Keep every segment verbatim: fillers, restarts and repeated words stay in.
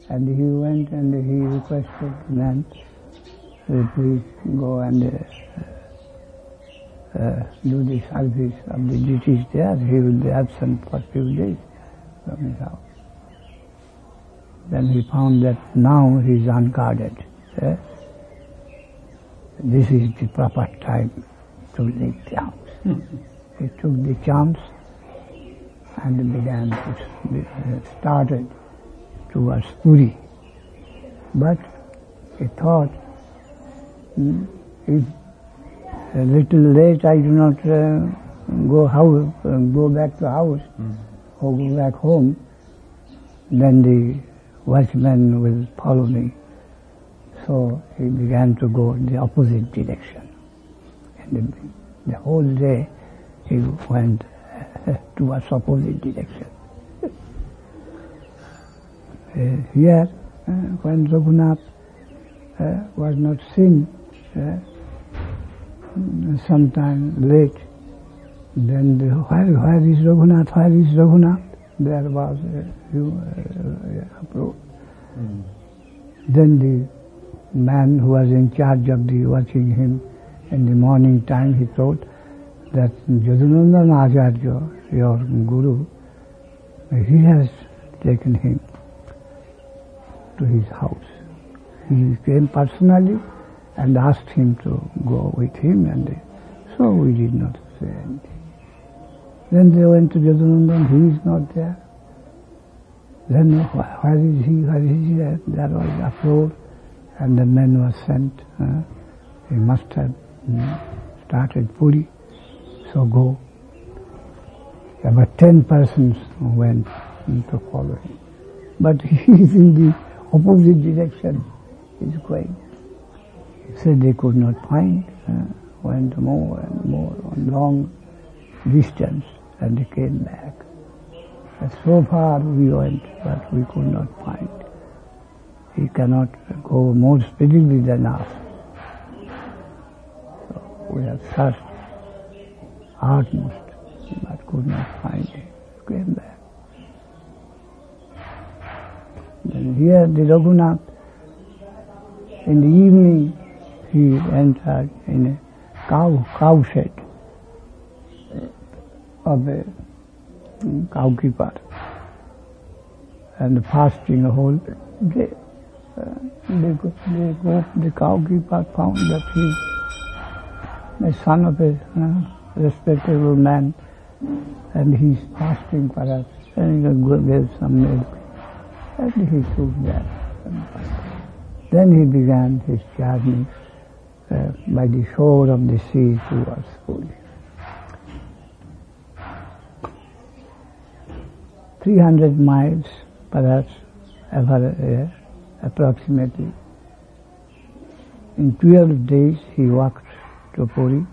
And he went and he requested the man, uh, please go and uh, uh, do the service of the duties there. He will be absent for a few days from his house. Then he found that now he is unguarded. Uh, this is the proper time to leave the house. Mm-hmm. He took the chance and began to uh, started towards Puri. But he thought, hmm, if a little late I do not uh, go house, uh, go back to house mm. or go back home, then the watchman will follow me. So he began to go in the opposite direction. And the, the whole day he went uh, towards opposite direction. Uh, here, uh, when Raghunath uh, was not seen, uh, sometime late, then the, where, where is Raghunath, where is Raghunath? There was a few uh, approach. Mm. Then the man who was in charge of the watching him in the morning time, he thought that Yadunandan Acharya, your guru, he has taken him to his house. He came personally and asked him to go with him, and they, so we did not say anything. Then they went to Yadunandan, he is not there. Then where is he, where is he? There was uproar, and the man was sent. Uh, he must have mm, started Puri, so go. About ten persons went to follow him. But he is in the opposite direction, he is going. He said they could not find, uh, went more and more on long distance, and they came back. And so far we went, but we could not find. He cannot go more speedily than us. So we have searched utmost, but could not find him. Came back. Then here the Raghunath, in the evening, he entered in a cow, cow shed of a cowkeeper, and fasting a whole day. Uh, they, go, they go, the cowkeeper found that he, the son of a uh, respectable man, and he's fasting perhaps, and he gave some milk, and he took that. Then he began his journey uh, by the shore of the sea towards Puri. Three hundred miles, perhaps, ever, uh, approximately. In twelve days he walked to Puri,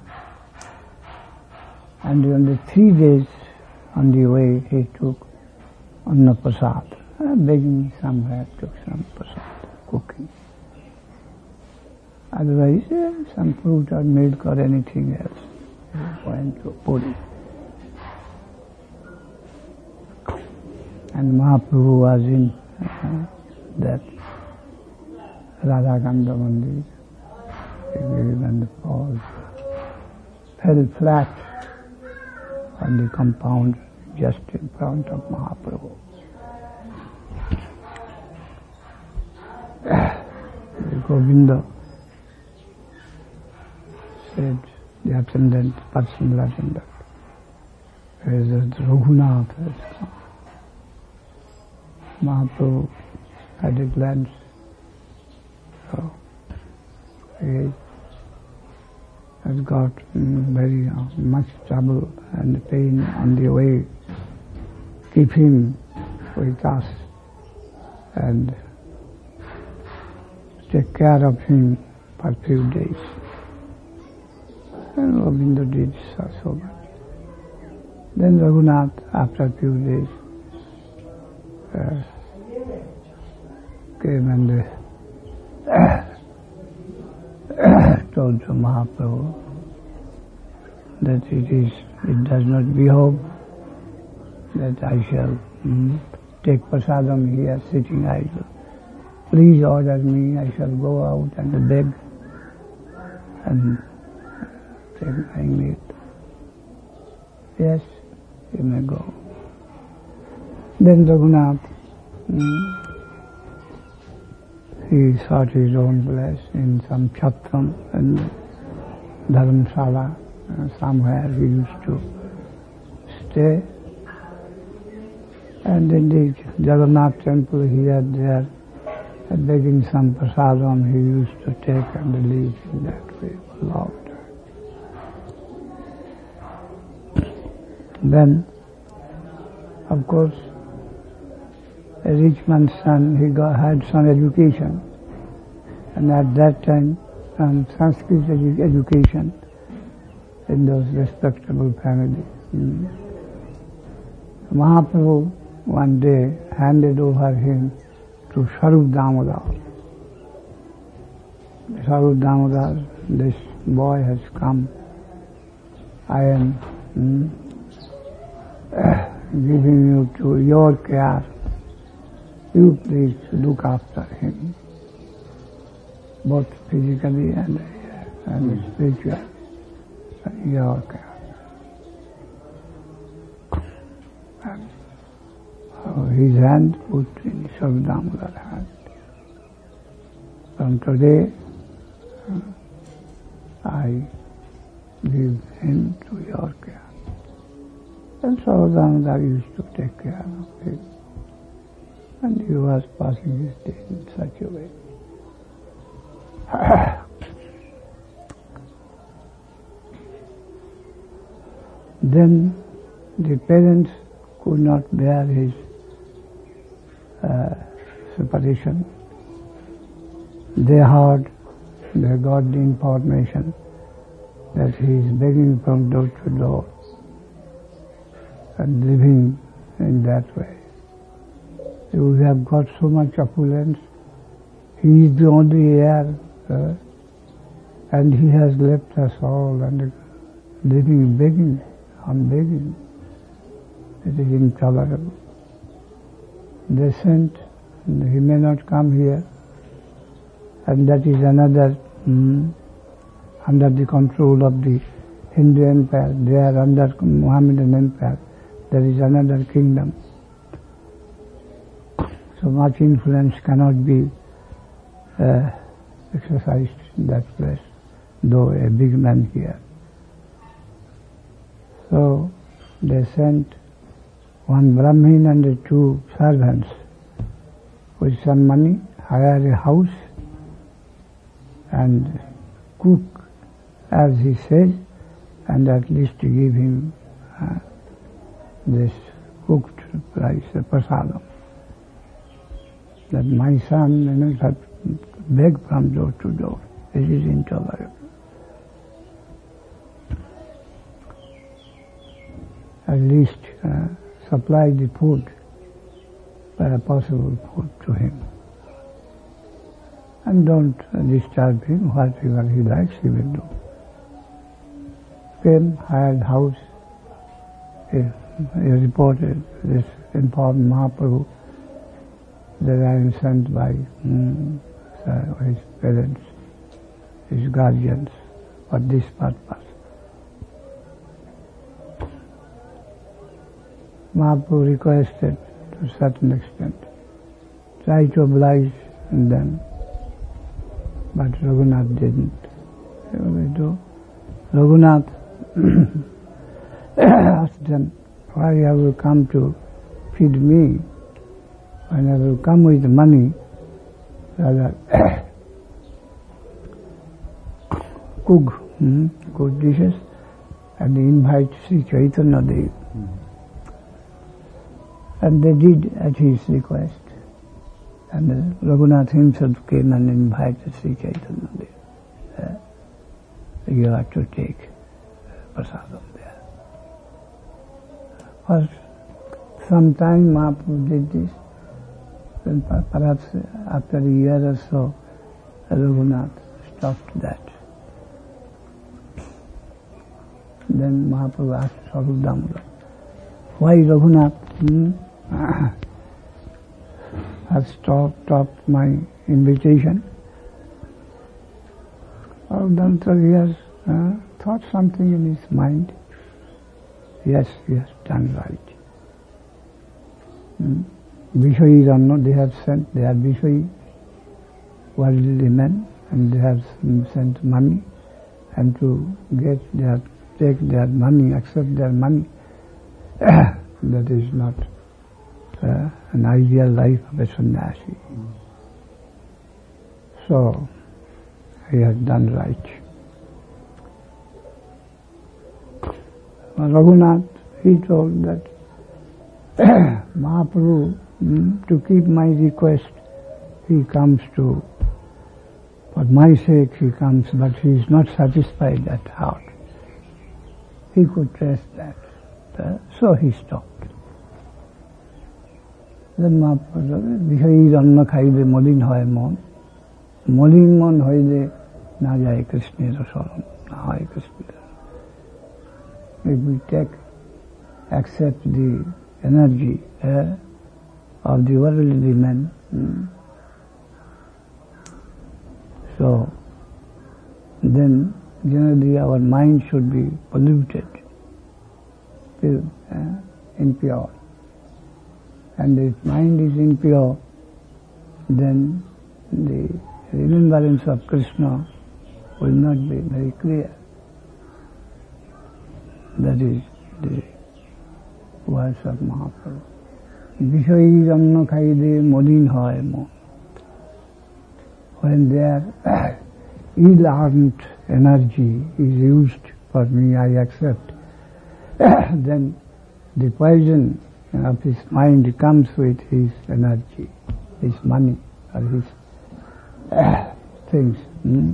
and on the three days on the way he took Anna Prasad, uh, begging somewhere, took some prasad, cooking. Otherwise, uh, some fruit or milk or anything else. He went to Puri. And Mahaprabhu was in uh, that Radhakanda Mandir. He gave and falls, fell flat on the compound just in front of Mahaprabhu. Govinda said, the attendant, personal attendant, that Raghunath has come. Mahaprabhu had a glance, so he has got mm, very uh, much trouble and pain on the way. Keep him with us and take care of him for a few days. And Govinda did so, so much. Then Raghunath, after a few days, uh, came and uh, told to Mahaprabhu that it is, it does not behove that I shall mm, take prasadam here sitting idle. please order me, I shall go out and beg and take my meat. Yes, you may go. Then Raghunath, hmm, he sought his own place in some chatram and dharamshala, uh, somewhere he used to stay. And in the Jagannath temple he had there, uh, begging some prasadam he used to take and leave in that way allowed. Then, of course, a rich man's son, he got, had some education, and at that time, some Sanskrit edu- education in those respectable families. Mm. Mahaprabhu one day handed over him to Sarup Damodar. Sarup Damodar, this boy has come. I am mm, uh, giving you to your care. You please look after him, both physically and, uh, and spiritually. Your care. And so his hand put in Sarup Damodar's hand. From today, uh, I give him to your care. And Sarup Damodar used to take care of him. And he was passing his day in such a way. Then the parents could not bear his uh, separation. They heard, they got the information that he is begging from door to door and living in that way. We have got so much opulence. He is the only heir, uh, and he has left us all and living begging, on begging. It is intolerable. They sent, he may not come here, and that is another, mm, under the control of the Hindu Empire. They are under Mohammedan Empire. There is another kingdom. So much influence cannot be uh, exercised in that place, though a big man here. So they sent one Brahmin and two servants with some money, hire a house and cook as he says, and at least give him uh, this cooked rice, a prasadam. That my son may not have to beg from door to door. It is intolerable. At least uh, supply the food, where possible food to him. And don't uh, disturb him. Whatever he likes, he will do. Came, hired house. He, he reported this, informed Mahaprabhu that I am sent by mm, his parents, his guardians, for this purpose. Mahaprabhu requested to a certain extent, try to oblige them, but Raghunath didn't. What will they do? Raghunath asked them, why have you come to feed me? When I will come with money, rather cook hmm, good dishes and invite Sri Chaitanya Dev. Mm. And they did at his request. And uh, Raghunath himself came and invited Sri Chaitanya Dev. Uh, you have to take uh, prasadam there. For some time Mahaprabhu did this. Then perhaps after a year or so, Raghunath stopped that. Then Mahaprabhu asked Sarup Damodar, why Raghunath? Hmm? has stopped, stopped my invitation. Well, then so he has uh, thought something in his mind. Yes, he has done right. Hmm. Vishayi Ranno, they have sent, they are Vishayi, worldly men, and they have sent money, and to get their, take their money, accept their money, that is not uh, an ideal life of a sannyasi. Mm. So, he has done right. Raghunath, he told that Mahaprabhu, mm, to keep my request, he comes to, for my sake he comes, but he is not satisfied at heart. He could trace that. Uh, so he stopped. Then Mahaprabhu, Vishayi Ranna Khaibe Molin Hoy Mon, Molin Mon Hoyle Na Jai Krishna Rasaram, Na Hoy Krishna. If we take, accept the energy uh, of the worldly men, mm, so then generally our mind should be polluted, uh, impure. And if mind is impure, then the remembrance of Krishna will not be very clear. That is the words of Mahaprabhu. Vishayi Ranna Khaide Molin Hoy Mon. When their ill-earned energy is used for me, I accept. Then the poison of his mind comes with his energy, his money, or his uh, things. Hmm?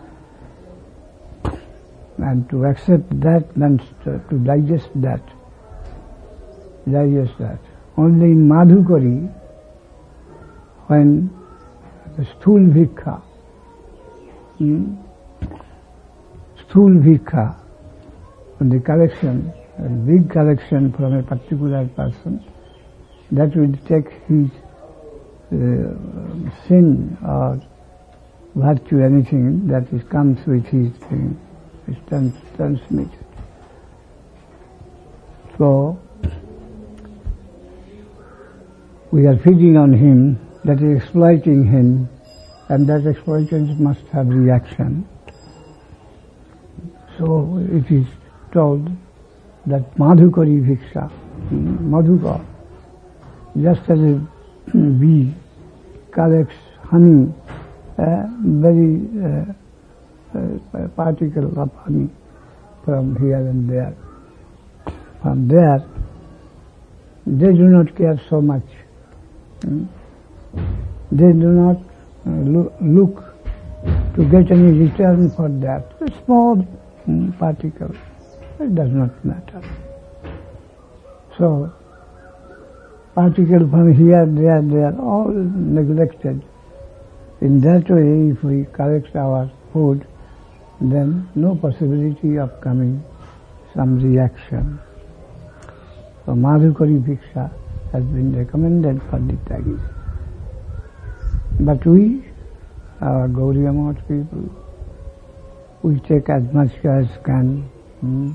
And to accept that means to, to digest that. Digest that. Only in Madhukari, when the sthul bhikha, hmm? sthul bhikha, when the collection, a big collection from a particular person, that will take his uh, sin or virtue, anything that is, comes with his thing, is trans transmitted. So, we are feeding on him, that is exploiting him, and that exploitation must have reaction. So it is told that Madhukari Bhiksha, Madhukar, just as a bee collects honey, a very uh, uh, particle of honey from here and there. From there, they do not care so much. Hmm? They do not uh, look, look to get any return for that. A small hmm, particle, it does not matter. So, particle from here, there, they are all neglected. In that way, if we collect our food, then no possibility of coming some reaction. So, Madhukari Bhiksha has been recommended for the Tyagis. But we, our Gaudiya Math people, we take as much as can, hmm,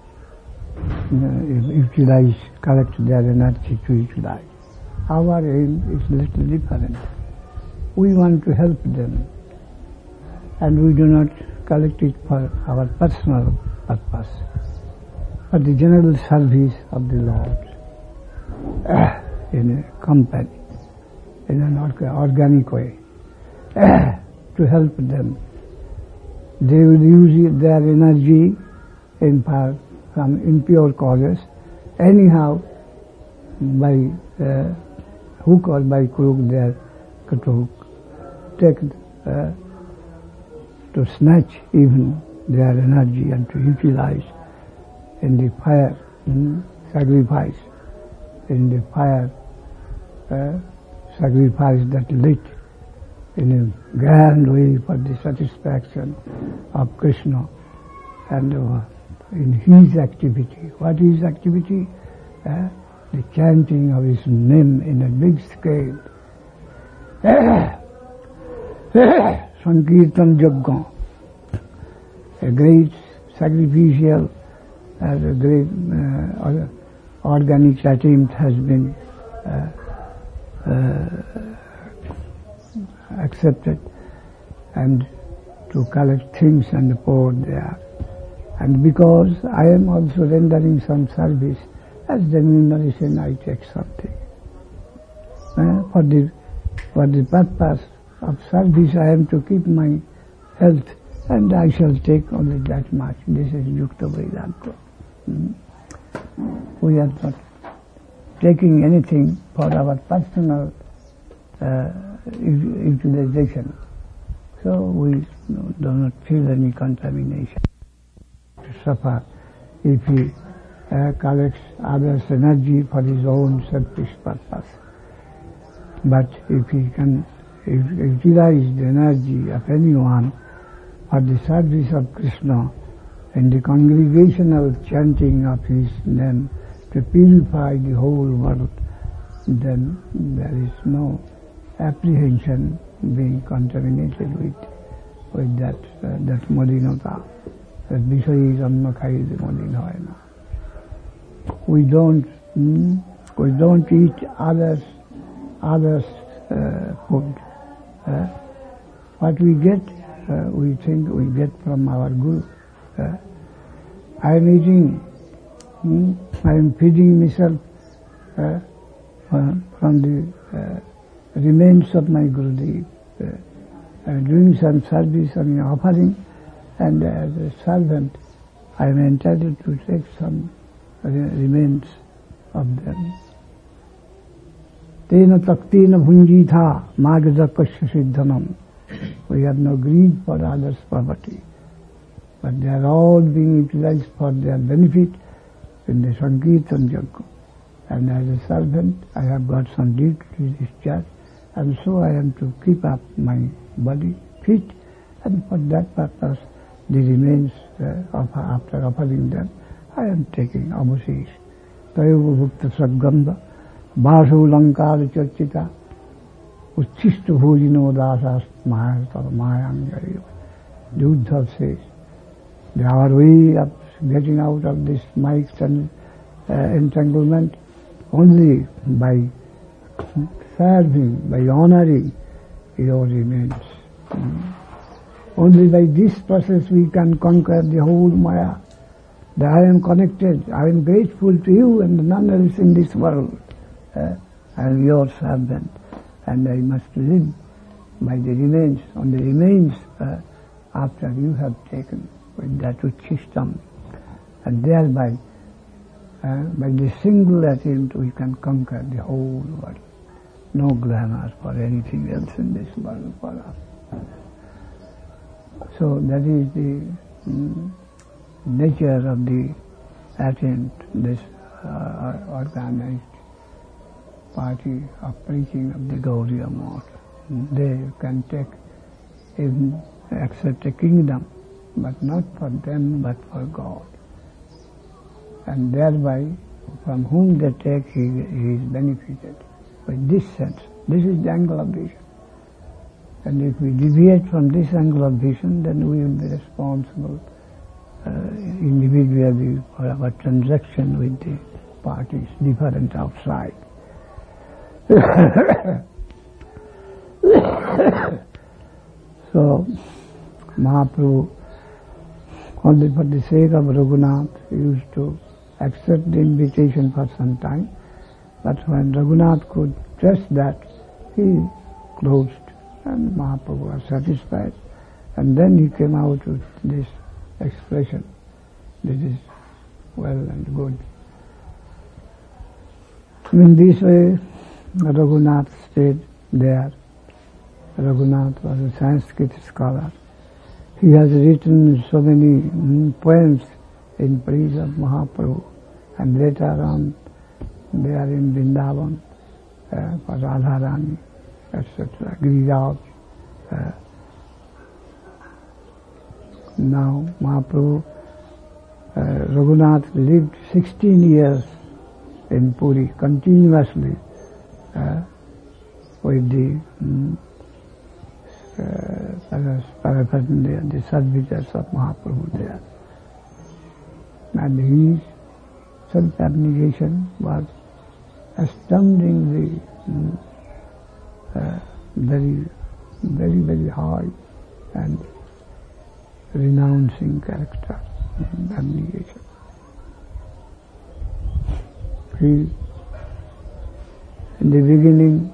uh, utilize, collect their energy to utilize. Our aim is little different. We want to help them, and we do not collect it for our personal purpose, for the general service of the Lord, uh, in a company, in an organic way, uh, to help them. They will use their energy in part from impure causes, anyhow, by uh, hook or by crook, they are to take, uh, to snatch even their energy and to utilize in the fire, mm, sacrifice, in the fire uh, sacrifice that lit in a grand way for the satisfaction of Krishna, and uh, in his activity. What is activity? Uh, the chanting of his name in a big scale, Sankirtan Yajna, a great sacrificial, uh, a great uh, organic attempt has been uh, uh, accepted, and to collect things and pour there. And because I am also rendering some service, as remuneration I take something. Uh, for the for the purpose of service I am to keep my health, and I shall take only that much. This is Yukta Vedanta. Mm. We are not taking anything for our personal uh, utilization. So we do not feel any contamination to suffer if he uh, collects others' energy for his own selfish purpose. But if he can if utilize the energy of anyone for the service of Krishna and the congregational chanting of his name to purify the whole world, then there is no apprehension being contaminated with with that uh, that modinata. That Vishayi Janma Khai modin hoy na. We don't mm, we don't eat others others uh, food. Uh, what we get, uh, we think we get from our Guru. Uh, I am eating, mm, I am feeding myself uh, uh, from the uh, remains of my Gurudev. Uh, I am doing some service, some offering, and as a servant, I am entitled to take some re remains of them. Tena taktena bhunjitha magjakasya siddhanam. We have no greed for others' property, but they are all being utilized for their benefit in the Sankirtan Yajna. And as a servant, I have got some duty to discharge, and so I am to keep up my body fit, and for that purpose, the remains uh, of after offering them, I am taking abusis. Tayoga bhukta sadgandha, Basu Lankar Chachita, Uchishta Bhujino Dasas Mayang. The Uddhav says, they are way of getting out of this mics and uh, entanglement only by serving, by honoring your remains. Mm. Only by this process we can conquer the whole Maya. That I am connected, I am grateful to you and none else in this world. Uh, I am your servant, and I must live by the remains, on the remains uh, after you have taken with that uchishtam, and thereby, uh, by the single attempt, we can conquer the whole world. No glamour for anything else in this world for us. So that is the mm, nature of the attempt, this uh, organized party of preaching of the Gaudiya Math. They can take, even accept a kingdom, but not for them, but for God. And thereby, from whom they take, he, he is benefited. With this sense, this is the angle of vision. And if we deviate from this angle of vision, then we will be responsible uh, individually for our transaction with the parties different outside. So, Mahaprabhu, only for the sake of Raghunath, used to accept the invitation for some time, but when Raghunath could trust that, he closed, and Mahaprabhu was satisfied, and then he came out with this expression, this is well and good. In this way, Raghunath stayed there. Raghunath was a Sanskrit scholar. He has written so many mm, poems in praise of Mahaprabhu, and later on there in Vrindavan uh, for Radharani, et cetera. Giriraj. Uh, now Mahaprabhu, uh, Raghunath lived sixteen years in Puri continuously. Uh, with the um, uh, paraphernalia, the servitors of Mahaprabhu there. And his self-abnegation was astoundingly um, uh, very, very, very high and renouncing character, um, abnegation. He, in the beginning,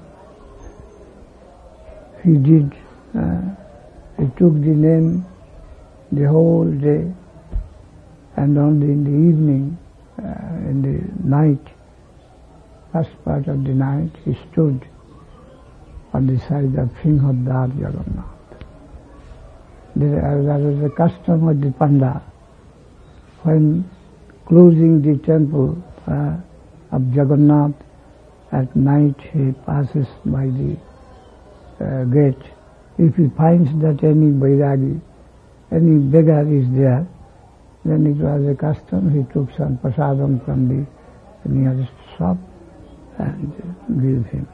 he did, uh, he took the name the whole day, and only in the evening, uh, in the night, first part of the night, he stood on the side of Singhodar Jagannath. There, uh, there was a custom of the Panda, when closing the temple uh, of Jagannath, at night he passes by the uh, gate. If he finds that any Bairagi, any beggar is there, then it was a custom, he took some prasadam from the nearest shop and gave him.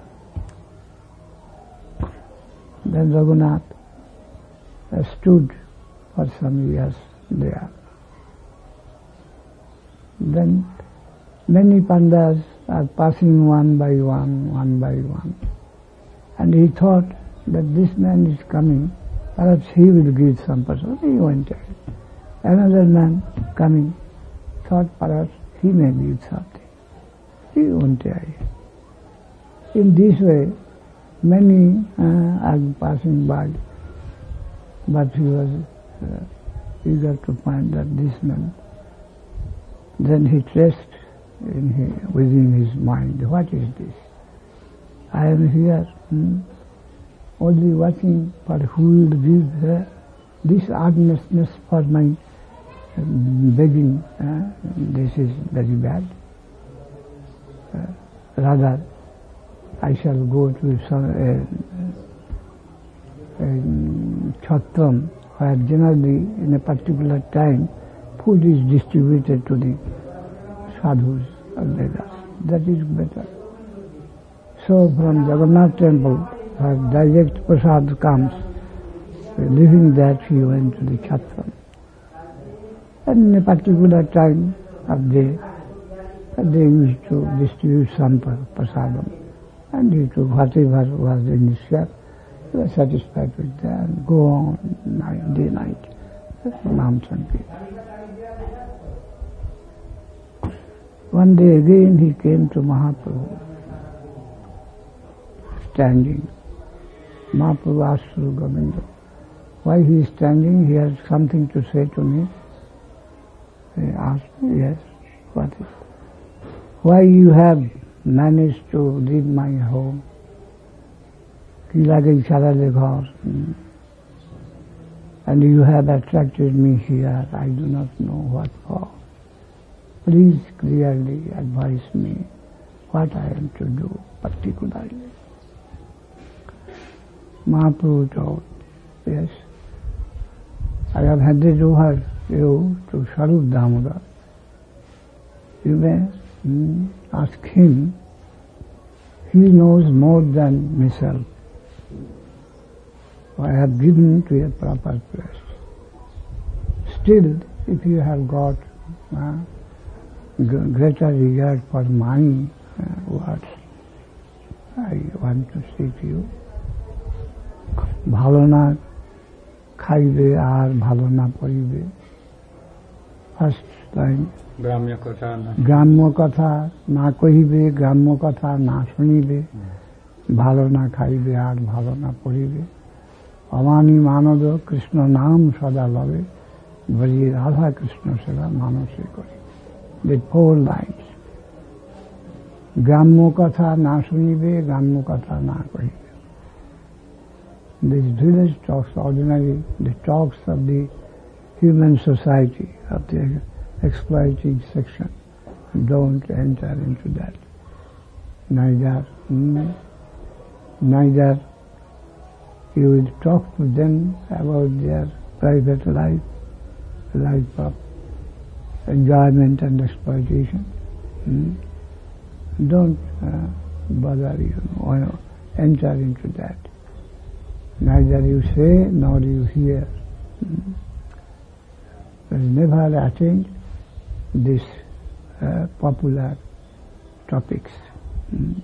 Then Raghunath uh, stood for some years there. Then many pandas are passing one by one, one by one. And he thought that this man is coming, perhaps he will give some person. He went ahead. Another man coming, thought perhaps he may give something. He went ahead. In this way, many uh, are passing by, but he was uh, eager to find that this man. Then he traced in his, within his mind, what is this? I am here, hmm, only watching for who will give uh, this earnestness for my uh, begging. Uh, this is very bad. Uh, rather, I shall go to some uh, uh, chatram, where generally in a particular time food is distributed to the sadhus and beggars. That is better. So from Jagannath temple, where direct prasad comes, leaving that he went to the chatram. And in a particular time of day, they used to distribute some prasadam. And he took whatever was in his share, he was satisfied with that, and go on night, day night, Nam Sankirtan. One day again he came to Mahaprabhu, standing. Mahaprabhu asked Sri Govinda, why he is standing? He has something to say to me. He asked me, yes, what is? Why you have managed to leave my home? And you have attracted me here, I do not know what for. Please clearly advise me what I am to do particularly. Mahaprabhu told, yes, I have handed over you to Swarup Damodar. You may mm, ask him, he knows more than myself. I have given to a proper place. Still, if you have got uh, greater regard for my uh, words, I want to say to you, ভালো না খাইবে আর ভালো না পড়িবে। First line, গ্রাম্য কথা গ্রাম্য কথা না কহিবে, গ্রাম্য কথা না শুনিবে, ভালো না খাইবে আর ভালো না পড়িবে। অমানি মানব কৃষ্ণ নাম সদা লবে, বলি রাধা কৃষ্ণ সেবা মানসে করি। The four lines. গ্রাম্য কথা না শুনিবে, গ্রাম্য কথা না কহিবে। These village talks, ordinary, the talks of the human society, of the exploiting section, don't enter into that. Neither, mm, neither you will talk to them about their private life, life of enjoyment and exploitation. Mm. Don't uh, bother, you know. enter into that. Neither you say nor you hear. Mm. Will never attain these uh, popular topics. Mm.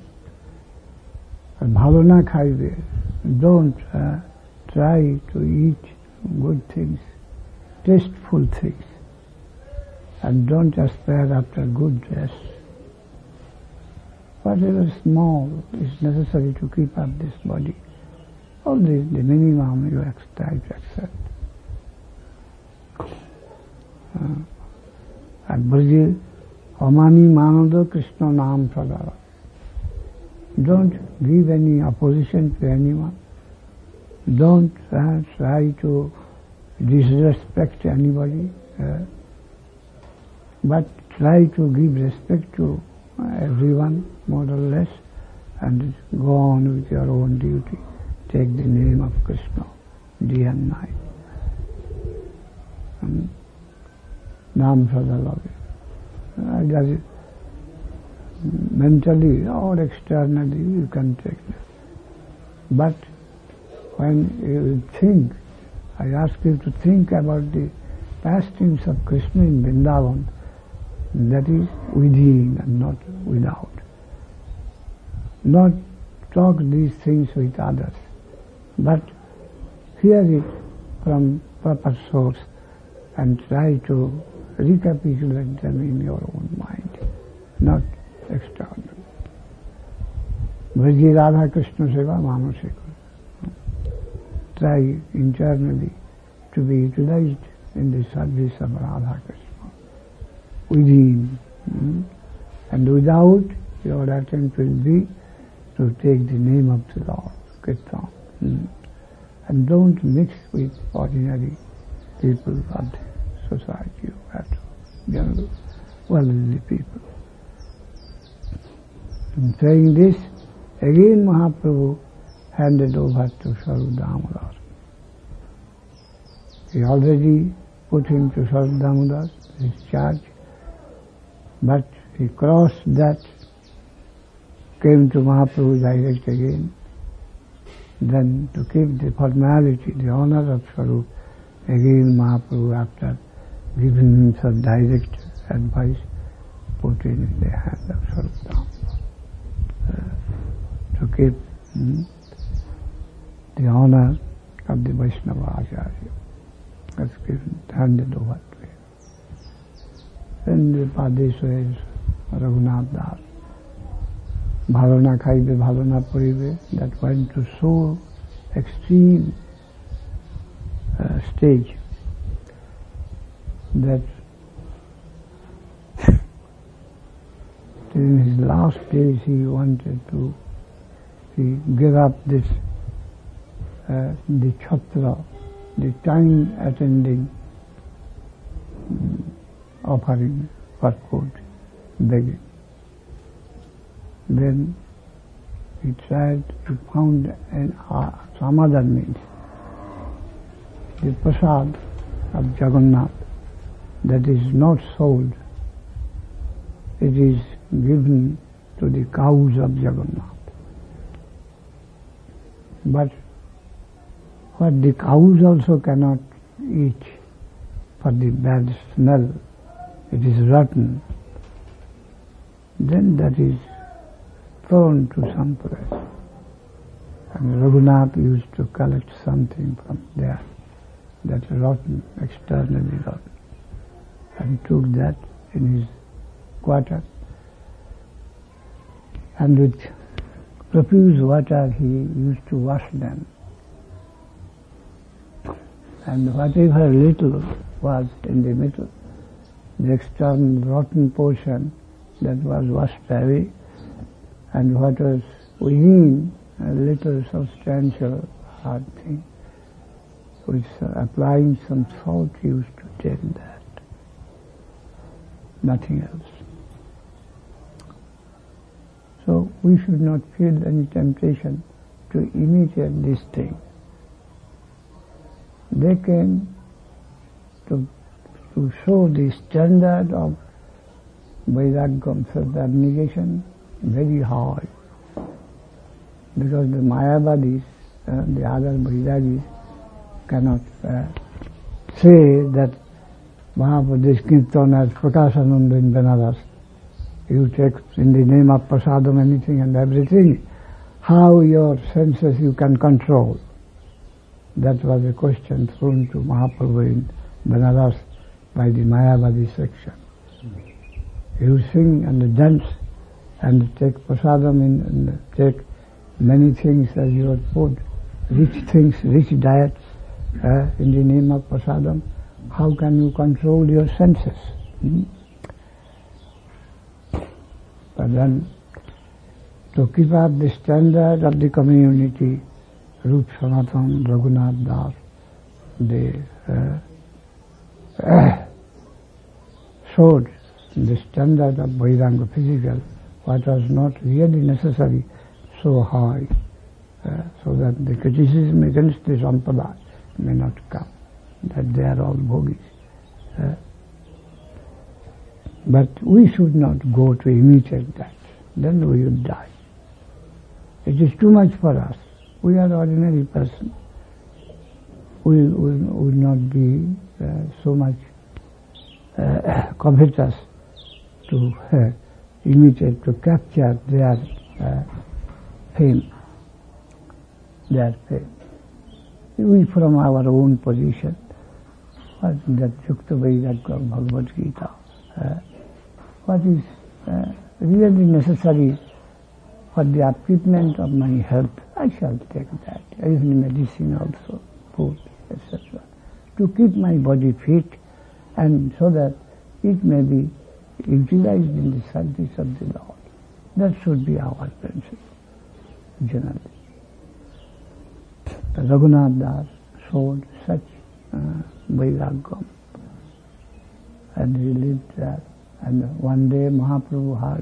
ভালো না খাইবে, don't uh, try to eat good things, tasteful things, and don't aspire after good dress. Whatever small is necessary to keep up this body, all this, the minimum you try to accept. Uh, and Bhaji, Amani Manado Krishna Nam Sadara. Don't give any opposition to anyone. Don't uh, try to disrespect anybody, uh, but try to give respect to everyone, more or less, and go on with your own duty. Take the name of Krishna day and night. Nam Sadalave. Uh, does it mentally or externally you can take it. But when you think, I ask you to think about the pastimes of Krishna in Vrindavan, that is within and not without. Not talk these things with others, but hear it from proper source and try to recapitulate them in your own mind, not external. Bhaji Radha Krishna Seva Manasika. Try internally to be utilized in the service of Radha Krishna. Within. Mm, and without, your attempt will be to take the name of the Lord, Kirtan. Mm. And don't mix with ordinary people of the society or general worldly people. In saying this, again Mahaprabhu handed over to Swarup Damodar. He already put him to Swarup Damodar, his charge, but he crossed that, came to Mahaprabhu direct again. Then to keep the formality, the honor of Swarup, again Mahaprabhu, after giving him some direct advice, put it in the hand of Swarup Damodar. Uh, to keep hmm, the honor of the Vaishnava Acharya was given, handed over to him. Then the Padeshwar Raghunath Das, Bhalona Khaibe, Bhalona Puribe, that went to so extreme uh, stage that in his last days he wanted to he give up this uh, the chhatra, the time attending um, offering for food, begging. Then he tried to found an, uh, some other means. The prasad of Jagannath, that is not sold, it is given to the cows of Jagannath. But what the cows also cannot eat for the bad smell, it is rotten, then that is thrown to some place. And Raghunath used to collect something from there, that rotten, externally rotten, and took that in his quarter, and with profuse water he used to wash them. And whatever little was in the middle, the external rotten portion, that was washed away, and what was within, a little substantial hard thing, with uh, applying some salt he used to take that. Nothing else. So we should not feel any temptation to imitate this thing. They came to, to show the standard of Vairagam, self-abnegation, very high. because the Mayavadis, uh, the other Vairagis cannot uh, say that Mahaprabhu's Kirtan as Prakashananda in Benaras. You take in the name of prasadam anything and everything. How your senses you can control? That was a question thrown to Mahaprabhu in Benaras by the Mayavadi section. You sing and dance and take prasadam in, and take many things as your food, rich things, rich diets uh, in the name of prasadam. How can you control your senses? Hmm? But then, to keep up the standard of the community, Rup Sanatan, Raghunath Das, they uh, uh, showed the standard of Vairanga physical, what was not really necessary, so high, uh, so that the criticism against the Sampradaya may not come, that they are all bogis. Uh, but we should not go to imitate that, then we would die. It is too much for us. We are ordinary person. We will will not be uh, so much uh, covetous to uh, imitate, to capture their uh, fame, their fame. We from our own position, what that Yukta Vairagya Bhagavad Gita, uh, what is uh, really necessary for the upkeepment of my health, I shall take that, even medicine also, food, et cetera, to keep my body fit and so that it may be utilized in the service of the Lord. That should be our principle, generally. Raghunath Das showed such uh, vairagya, and he lived there. And one day Mahaprabhu heard,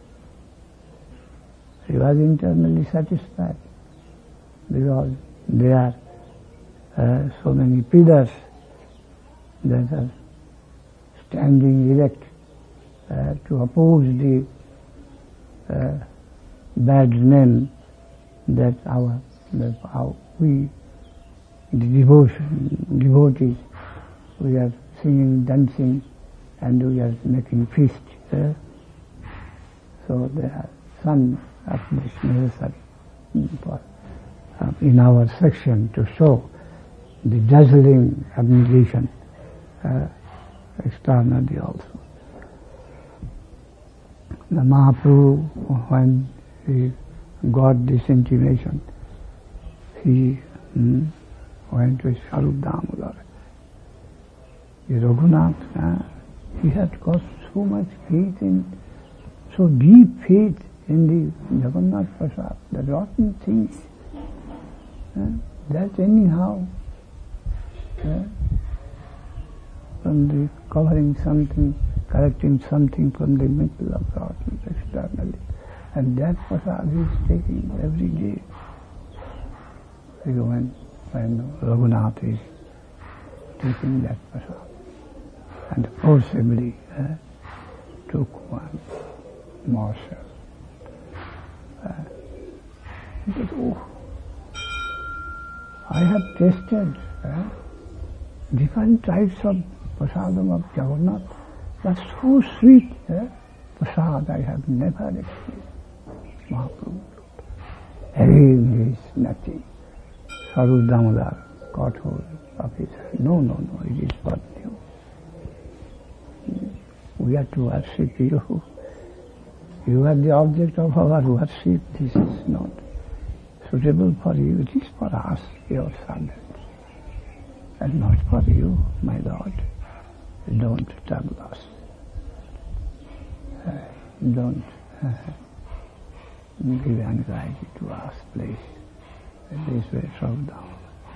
he was internally satisfied because there are uh, so many pillars that are standing erect uh, to oppose the uh, bad name that our, that our we, the devotion, devotees, we are singing, dancing, and we are making feast. Uh, so there are some of this necessary for, uh, in our section to show the dazzling abnegation uh, externally also. The Mahaprabhu, when he got this intimation, he hmm, went to Swarup Damodar. The Raghunath, uh, he had got so much faith in, so deep faith in the Jagannath Prasad, the rotten things, uh, that anyhow, uh, from the covering something, collecting something from the middle of rotten externally, and that Prasad he is taking every day. When, when Raghunath is taking that prasad and forcibly uh, took one morsel. Uh, he said, oh, I have tasted uh, different types of prasadam of Jagannath, but so sweet uh, prasad I have never experienced. Mahaprabhu, hearing is nothing. Swarup Damodar caught hold of his hand. No, no, no, it is not you. We are to worship you. You are the object of our worship. This is not suitable for you. It is for us, your servants, and not for you, my Lord. Don't trouble us. Uh, don't uh, give anxiety to us, please. This way, so down.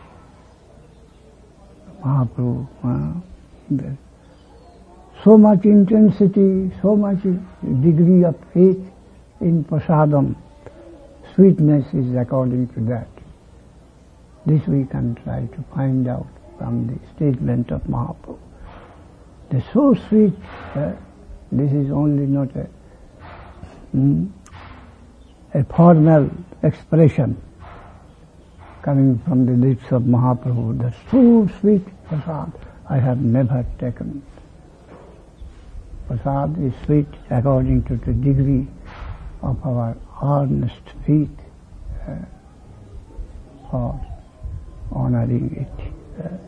Mahaprabhu, uh, so much intensity, so much degree of faith in prasadam, sweetness is according to that. This we can try to find out from the statement of Mahaprabhu. They're so sweet, uh, this is only not a, mm, a formal expression coming from the lips of Mahaprabhu, the so sweet prasad I have never taken. Prasad is sweet according to the degree of our earnest faith uh, for honoring it. Uh,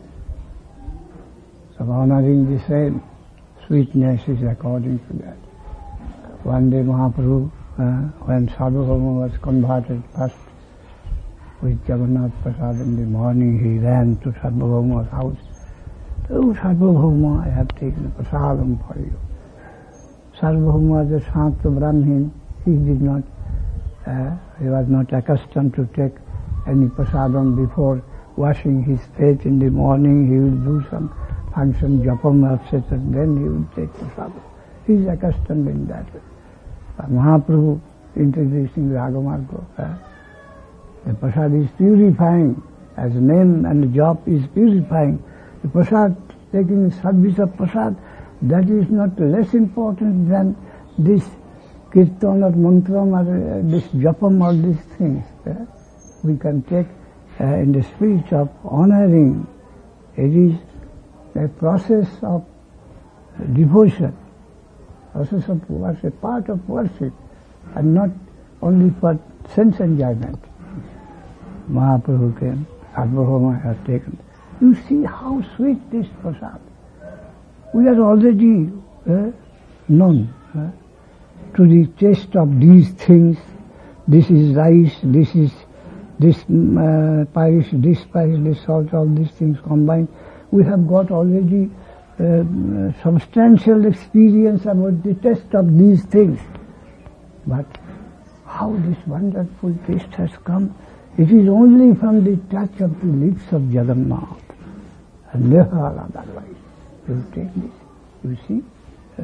so honoring the same sweetness is according to that. One day Mahaprabhu, uh, when Sarvabhauma was converted first with Jagannath Prasad in the morning, he ran to Sarvabhauma's house. Oh Sarvabhauma, I have taken prasadam for you. Sarvabhauma was a Shanta Brahmin. He did not, uh, he was not accustomed to take any prasadam before washing his face in the morning. He will do some function, japam, et cetera. Then he will take prasadam. He is accustomed in that way. Uh, Mahaprabhu introducing Ragamarga. Uh, the prasad is purifying, as name and job is purifying. The prasad, taking service of prasad, that is not less important than this kirtan or mantram or uh, this japam or these things. Uh, we can take uh, in the spirit of honoring. It is a process of devotion, process of worship, part of worship, and not only for sense enjoyment. Mahaprabhu came, Sarvabhauma has taken. You see how sweet this prasad. We are already uh, known uh, to the taste of these things. This is rice, this is this uh, spice, this spice, this salt, all these things combined. We have got already uh, substantial experience about the taste of these things. But how this wonderful taste has come, it is only from the touch of the lips of Jagannath, and never otherwise. You take this, you see. Uh,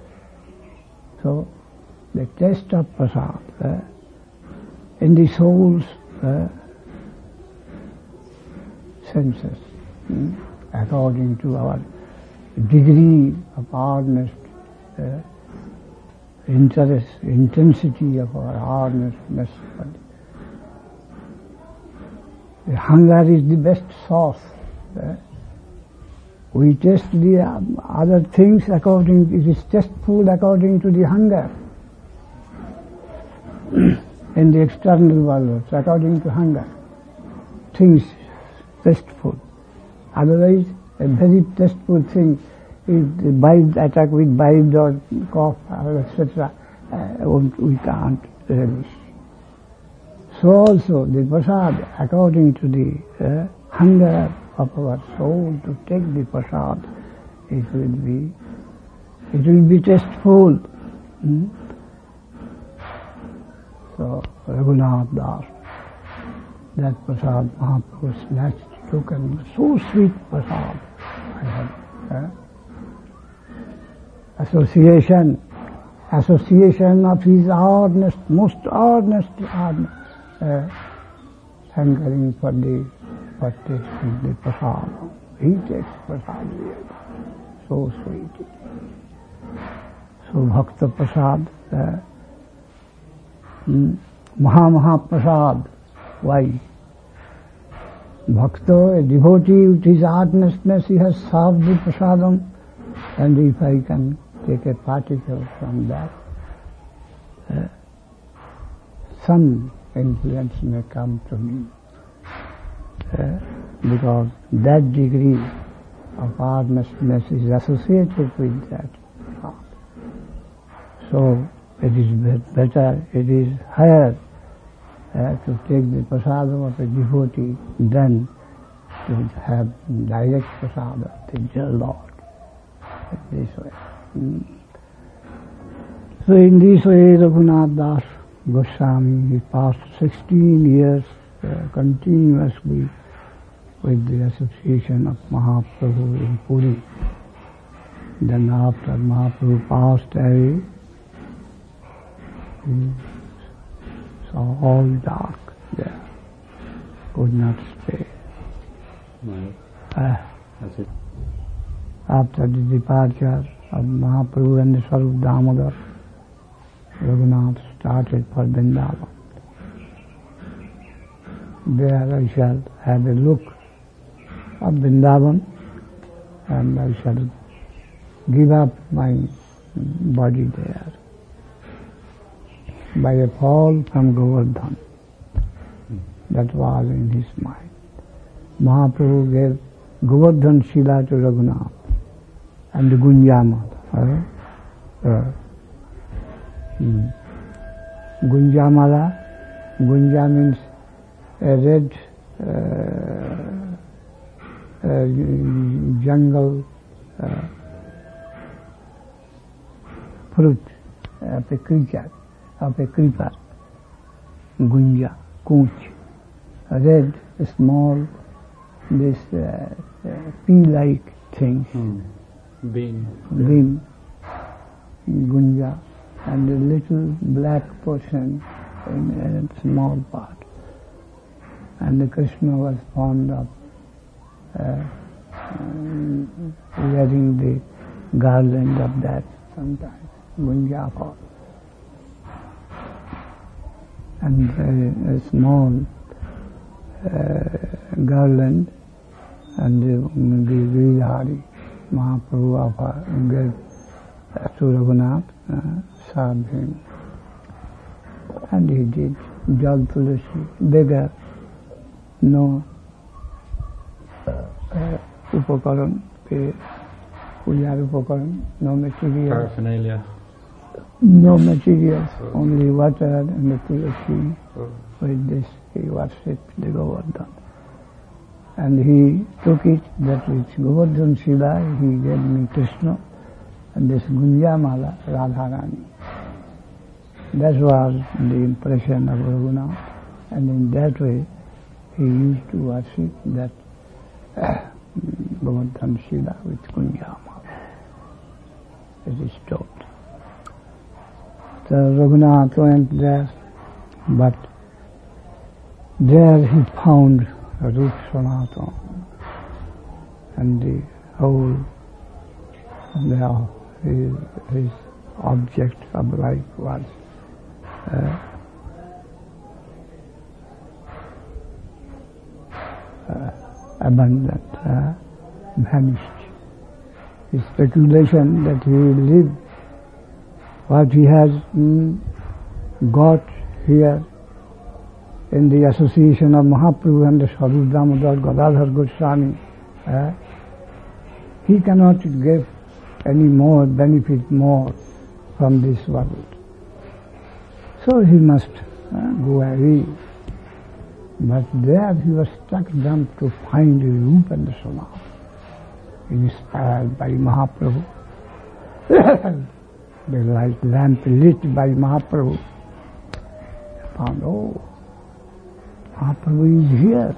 so, the taste of prasad uh, in the soul's uh, senses, hmm, according to our degree of earnest uh, interest, intensity of our earnestness. The hunger is the best sauce. Uh, we taste the um, other things according, it is tasteful according to the hunger. In the external world, according to hunger. Things tasteful. Otherwise, a very tasteful thing is the bite, attack with bite or cough, et cetera. Uh, we can't relish. So also the prasad, according to the uh, hunger of our soul to take the prasad, it will be, it will be tasteful. Hmm? So Raghunath Das, that prasad Mahaprabhu snatched, took, and so sweet prasad. I have uh, association, association of his earnest, most earnest, earnest uh, hankering for the for tasting the prasad. He takes prasad really, so sweet. So Bhakta Prasad, uh, Maha Maha Prasad. Why? Bhakta, a devotee with his earnestness, he has served the prasadam, and if I can take a particle from that, uh, some influence may come to me. Uh, because that degree of earnestness is associated with that path. So it is better, it is higher uh, to take the prasadam of a devotee than to have direct prasadam of the Lord. This way. Mm. So in this way, Raghunath Das Goswami, he passed sixteen years uh, continuously with the association of Mahaprabhu in Puri. Then after Mahaprabhu passed away, he saw all dark there, could not stay. Right. Uh, That's it. after the departure of Mahaprabhu and the Swarup Damodar, Raghunath started for Vrindavan. there I shall have a look of Vrindavan, and I shall give up my body there by a fall from Govardhan. That was in his mind. Mahaprabhu gave Govardhan Shila to Raghunath and the Gunjamala. Uh, uh, mm. Gunjamala, Gunja means a red uh, uh, jungle uh, fruit of a creature, of a creeper. Gunja, Kunch. Red, small, this uh, uh, pea-like thing. Hmm. Bean. Bean, Gunja, and a little black portion in a small part. And the Krishna was fond of uh, um, wearing the garland of that sometimes, Gunja fall. And uh, a small uh, garland, and the, the Giridhari Mahaprabhu offered, gave uh, to Raghunath, uh, served him. And he did. Jal Tulasi, beggar, no uh, upakaran, pujar upakaran, no material. Paraphernalia. No materials, only water and the tulasi. With this he worshipped the Govardhan. And he took it that with Govardhan Shila he gave me Krishna, and this Gunjamala Radharani. That was the impression of Raghunath, and in that way he used to worship that uh, Govardhan Shila with Gunjamala. It is taught. So Raghunath went there, but there he found Rup Sanatana, and the whole the, his, his object of life was uh, uh, abundant, uh, vanished. His speculation that he will live, what he has mm, got here in the association of Mahaprabhu and the Swarup Damodar Gadadhar Goswami, uh, he cannot give any more, benefit more from this world. So he must uh, go away. But there he was struck dumb to find the Rupa and the Sanatana, inspired by Mahaprabhu. The light lamp lit by Mahaprabhu. Found, oh, Mahaprabhu is here.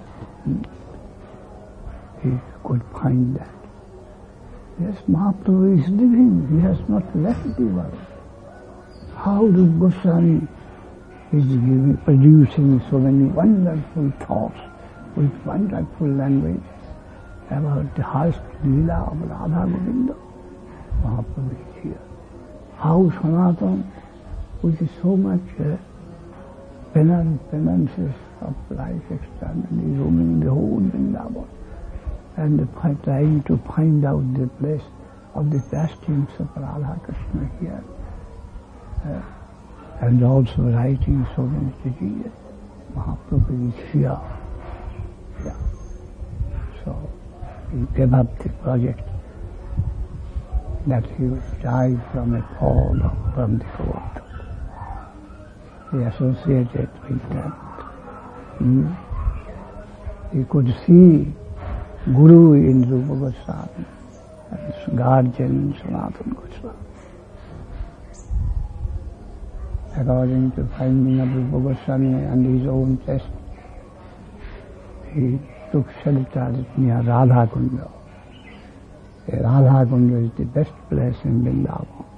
He could find that. Yes, Mahaprabhu is living. He has not left the world. How Rupa Goswami is giving, producing so many wonderful thoughts with wonderful language about the highest Leela of Radha Govinda. Mahaprabhu is here. How Sanatana, which is so much uh, penance, penances of life externally, roaming the whole Vrindavan, and trying to find out the place of the pastimes of Radha Krishna here, uh, and also writing so many diseases. Mahaprabhu is here. Yeah. So he gave up the project that he would die from a fall from the Govardhan. He associated with that. Hmm? He could see Guru in Rupa Goswami and guardian in Sanatana Goswami. According to finding of Rupa Goswami and his own test, he took shelter near Radha Kunda. Radha Kunda is the best place in Vrindavan.